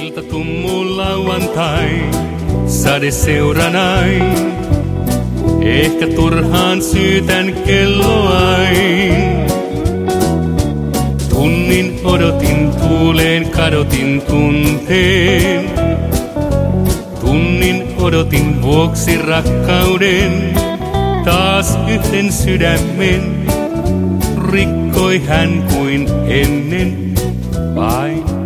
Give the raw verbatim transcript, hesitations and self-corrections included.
Ilta tummuu lauantai, sade seuranai. Ehkä turhaan syytän kelloain. Tunnin odotin tuuleen, kadotin tunteen. Tunnin odotin vuoksi rakkauden. Taas yhden sydämen rikkoi hän kuin ennen vain.